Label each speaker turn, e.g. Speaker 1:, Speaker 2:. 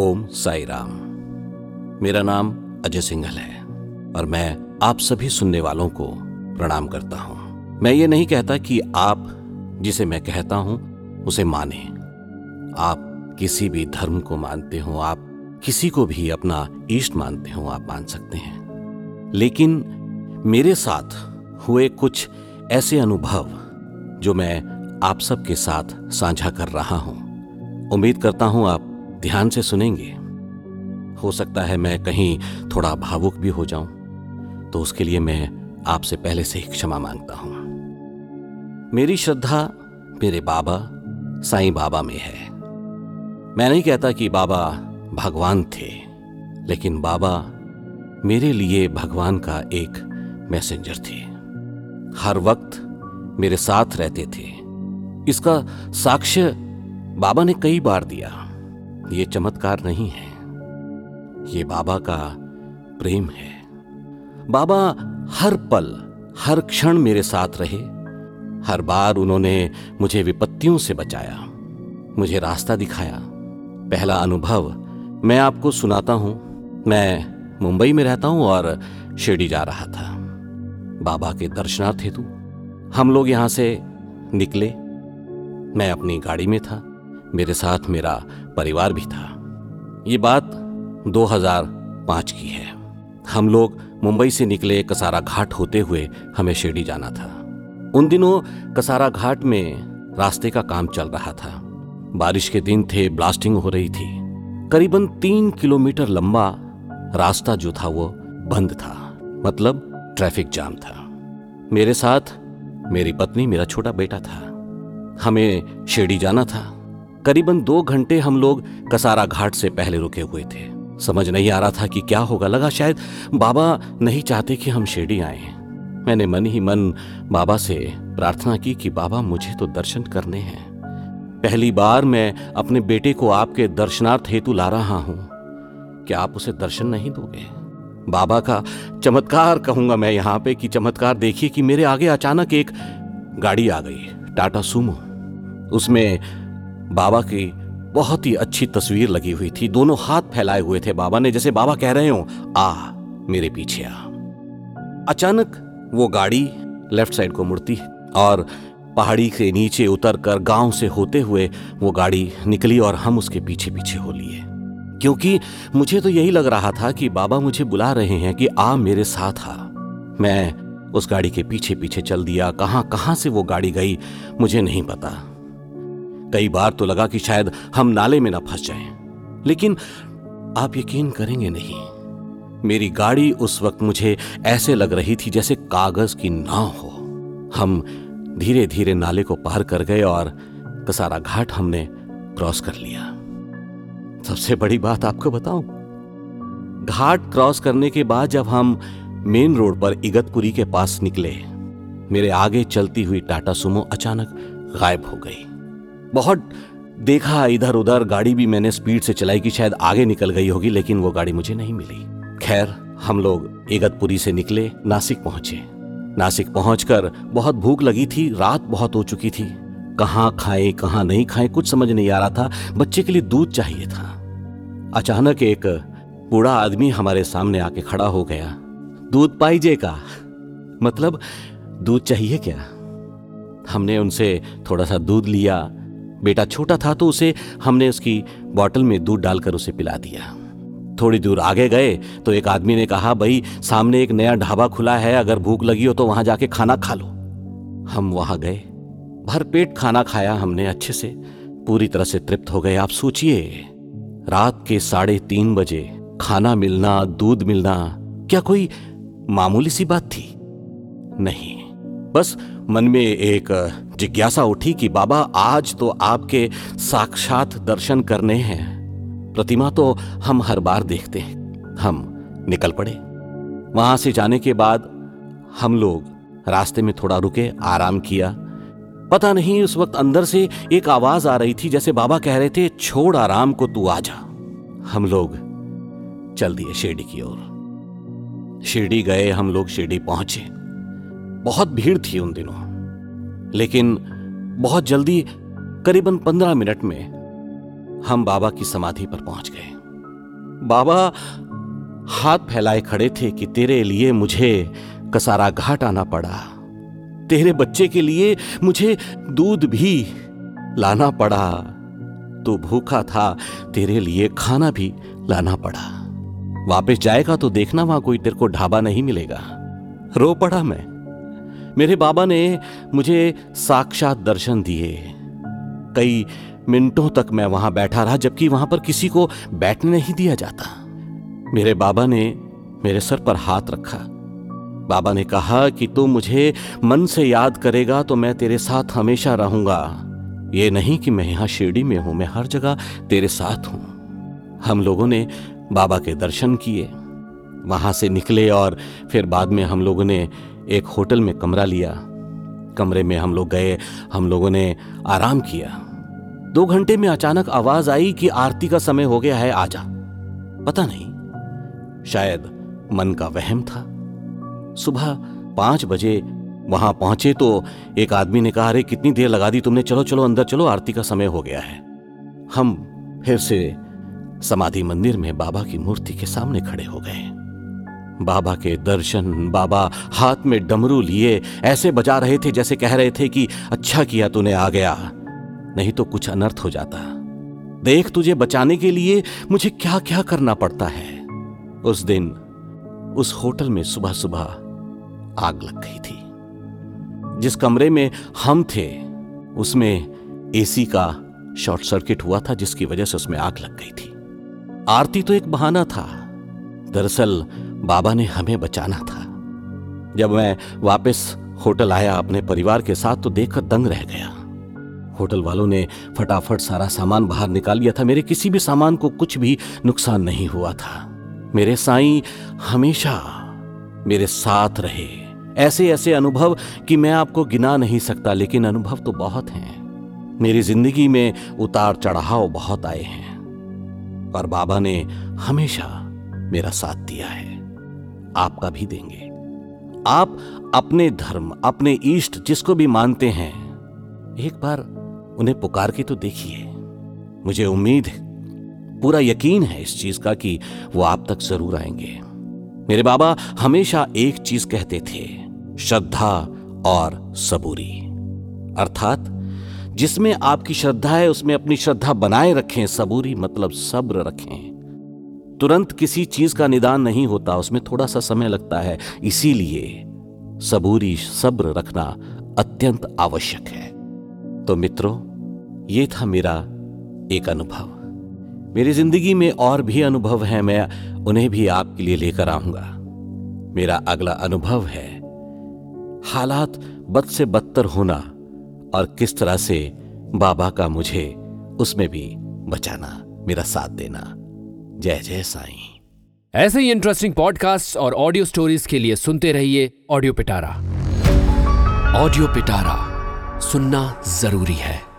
Speaker 1: ओम साई राम। मेरा नाम अजय सिंघल है और मैं आप सभी सुनने वालों को प्रणाम करता हूं। मैं ये नहीं कहता कि आप जिसे मैं कहता हूं उसे माने। आप किसी भी धर्म को मानते हो, आप किसी को भी अपना इष्ट मानते हो, आप मान सकते हैं। लेकिन मेरे साथ हुए कुछ ऐसे अनुभव जो मैं आप सबके साथ साझा कर रहा हूं। उम्मीद करता हूं आप ध्यान से सुनेंगे। हो सकता है मैं कहीं थोड़ा भावुक भी हो जाऊं, तो उसके लिए मैं आपसे पहले से ही क्षमा मांगता हूं। मेरी श्रद्धा मेरे बाबा साईं बाबा में है। मैं नहीं कहता कि बाबा भगवान थे, लेकिन बाबा मेरे लिए भगवान का एक मैसेंजर थे। हर वक्त मेरे साथ रहते थे। इसका साक्ष्य बाबा ने कई बार दिया। ये चमत्कार नहीं है, ये बाबा का प्रेम है। बाबा हर पल हर क्षण मेरे साथ रहे। हर बार उन्होंने मुझे विपत्तियों से बचाया, मुझे रास्ता दिखाया। पहला अनुभव मैं आपको सुनाता हूं। मैं मुंबई में रहता हूं और शिरडी जा रहा था बाबा के दर्शनार्थ हेतु। हम लोग यहां से निकले। मैं अपनी गाड़ी में था, मेरे साथ मेरा परिवार भी था। ये बात 2005 की है। हम लोग मुंबई से निकले। कसारा घाट होते हुए हमें शिरडी जाना था। उन दिनों कसारा घाट में रास्ते का काम चल रहा था। बारिश के दिन थे, ब्लास्टिंग हो रही थी। करीबन 3 किलोमीटर लंबा रास्ता जो था वो बंद था, मतलब ट्रैफिक जाम था। मेरे साथ मेरी पत्नी, मेरा छोटा बेटा था। हमें शिरडी जाना था। करीबन 2 घंटे हम लोग कसारा घाट से पहले रुके हुए थे। समझ नहीं आ रहा था कि क्या होगा। लगा शायद बाबा नहीं चाहते कि हम शिरडी आए। मैंने मन ही मन बाबा से प्रार्थना की कि बाबा मुझे तो दर्शन करने हैं। पहली बार मैं अपने बेटे को आपके दर्शनार्थ हेतु ला रहा हूं, क्या आप उसे दर्शन नहीं दोगे? बाबा का चमत्कार कहूंगा मैं यहां पे कि चमत्कार देखिए कि मेरे आगे अचानक एक गाड़ी आ गई, टाटा सूमो। उसमें बाबा की बहुत ही अच्छी तस्वीर लगी हुई थी। दोनों हाथ फैलाए हुए थे बाबा ने, जैसे बाबा कह रहे हो आ मेरे पीछे आ। अचानक वो गाड़ी लेफ्ट साइड को मुड़ती है और पहाड़ी से नीचे उतरकर गांव से होते हुए वो गाड़ी निकली और हम उसके पीछे पीछे हो लिए। क्योंकि मुझे तो यही लग रहा था कि बाबा मुझे बुला रहे हैं कि आ मेरे साथ आ। मैं उस गाड़ी के पीछे पीछे चल दिया। कहां कहां से वो गाड़ी गई मुझे नहीं पता। कई बार तो लगा कि शायद हम नाले में ना फंस जाएं। लेकिन आप यकीन करेंगे नहीं, मेरी गाड़ी उस वक्त मुझे ऐसे लग रही थी जैसे कागज की नाव हो। हम धीरे धीरे नाले को पार कर गए और कसारा घाट हमने क्रॉस कर लिया। सबसे बड़ी बात आपको बताऊं, घाट क्रॉस करने के बाद जब हम मेन रोड पर इगतपुरी के पास निकले, मेरे आगे चलती हुई टाटा सुमो अचानक गायब हो गई। बहुत देखा इधर उधर, गाड़ी भी मैंने स्पीड से चलाई कि शायद आगे निकल गई होगी, लेकिन वो गाड़ी मुझे नहीं मिली। खैर हम लोग इगतपुरी से निकले, नासिक पहुंचे। नासिक पहुंचकर बहुत भूख लगी थी, रात बहुत हो चुकी थी। कहां खाएं कहां नहीं खाएं कुछ समझ नहीं आ रहा था। बच्चे के लिए दूध चाहिए था। अचानक एक बूढ़ा आदमी हमारे सामने आके खड़ा हो गया। दूध पाइजे का मतलब दूध चाहिए क्या? हमने उनसे थोड़ा सा दूध लिया। बेटा छोटा था तो उसे हमने उसकी बोतल में दूध डालकर उसे पिला दिया। थोड़ी दूर आगे गए तो एक आदमी ने कहा, भाई सामने एक नया ढाबा खुला है, अगर भूख लगी हो तो वहां जाके खाना खा लो। हम वहां गए, भरपेट खाना खाया हमने, अच्छे से पूरी तरह से तृप्त हो गए। आप सोचिए, रात के 3:30 बजे खाना मिलना, दूध मिलना, क्या कोई मामूली सी बात थी? नहीं। बस मन में एक जिज्ञासा उठी कि बाबा आज तो आपके साक्षात दर्शन करने हैं। प्रतिमा तो हम हर बार देखते हैं। हम निकल पड़े। वहां से जाने के बाद हम लोग रास्ते में थोड़ा रुके, आराम किया। पता नहीं उस वक्त अंदर से एक आवाज आ रही थी, जैसे बाबा कह रहे थे छोड़ आराम को, तू आजा। हम लोग चल दिए शिरडी की ओर। शिरडी गए हम लोग, शिरडी पहुंचे। बहुत भीड़ थी उन दिनों, लेकिन बहुत जल्दी करीबन 15 मिनट में हम बाबा की समाधि पर पहुंच गए। बाबा हाथ फैलाए खड़े थे कि तेरे लिए मुझे कसारा घाट आना पड़ा, तेरे बच्चे के लिए मुझे दूध भी लाना पड़ा, तू भूखा था तेरे लिए खाना भी लाना पड़ा, वापस जाएगा तो देखना वहां कोई तेरे को ढाबा नहीं मिलेगा। रो पड़ा मैं। मेरे बाबा ने मुझे साक्षात दर्शन दिए। कई मिनटों तक मैं वहां बैठा रहा, जबकि वहां पर किसी को बैठने नहीं दिया जाता। मेरे बाबा ने मेरे सर पर हाथ रखा। बाबा ने कहा कि तू मुझे मन से याद करेगा तो मैं तेरे साथ हमेशा रहूंगा। ये नहीं कि मैं यहां शिरडी में हूं, मैं हर जगह तेरे साथ हूं। हम लोगों ने बाबा के दर्शन किए, वहां से निकले और फिर बाद में हम लोगों ने एक होटल में कमरा लिया। कमरे में हम लोग गए, हम लोगों ने आराम किया। 2 घंटे में अचानक आवाज आई कि आरती का समय हो गया है, आजा। पता नहीं, शायद मन का वहम था। सुबह 5 बजे वहां पहुंचे तो एक आदमी ने कहा, अरे कितनी देर लगा दी तुमने, चलो चलो अंदर चलो, आरती का समय हो गया है। हम फिर से समाधि मंदिर में बाबा की मूर्ति के सामने खड़े हो गए। बाबा के दर्शन, बाबा हाथ में डमरू लिए ऐसे बजा रहे थे जैसे कह रहे थे कि अच्छा किया तूने आ गया, नहीं तो कुछ अनर्थ हो जाता। देख तुझे बचाने के लिए मुझे क्या क्या करना पड़ता है। उस दिन उस होटल में सुबह सुबह आग लग गई थी। जिस कमरे में हम थे उसमें एसी का शॉर्ट सर्किट हुआ था, जिसकी वजह से उसमें आग लग गई थी। आरती तो एक बहाना था, दरअसल बाबा ने हमें बचाना था। जब मैं वापस होटल आया अपने परिवार के साथ तो देखकर दंग रह गया। होटल वालों ने फटाफट सारा सामान बाहर निकाल लिया था। मेरे किसी भी सामान को कुछ भी नुकसान नहीं हुआ था। मेरे साईं हमेशा मेरे साथ रहे। ऐसे ऐसे अनुभव कि मैं आपको गिना नहीं सकता, लेकिन अनुभव तो बहुत हैं। मेरी जिंदगी में उतार चढ़ाव बहुत आए हैं और बाबा ने हमेशा मेरा साथ दिया है। आपका भी देंगे। आप अपने धर्म, अपने इष्ट जिसको भी मानते हैं, एक बार उन्हें पुकार के तो देखिए। मुझे उम्मीद है, पूरा यकीन है इस चीज का कि वो आप तक जरूर आएंगे। मेरे बाबा हमेशा एक चीज कहते थे, श्रद्धा और सबूरी। अर्थात जिसमें आपकी श्रद्धा है उसमें अपनी श्रद्धा बनाए रखें, सबूरी मतलब सब्र रखें। तुरंत किसी चीज का निदान नहीं होता, उसमें थोड़ा सा समय लगता है, इसीलिए सबूरी सब्र रखना अत्यंत आवश्यक है। तो मित्रों, ये था मेरा एक अनुभव। मेरी जिंदगी में और भी अनुभव हैं, मैं उन्हें भी आपके लिए लेकर आऊंगा। मेरा अगला अनुभव है हालात बद से बदतर होना और किस तरह से बाबा का मुझे उसमें भी बचाना, मेरा साथ देना। जय जय साईं।
Speaker 2: ऐसे ही इंटरेस्टिंग पॉडकास्ट और ऑडियो स्टोरीज के लिए सुनते रहिए ऑडियो पिटारा। ऑडियो पिटारा सुनना जरूरी है।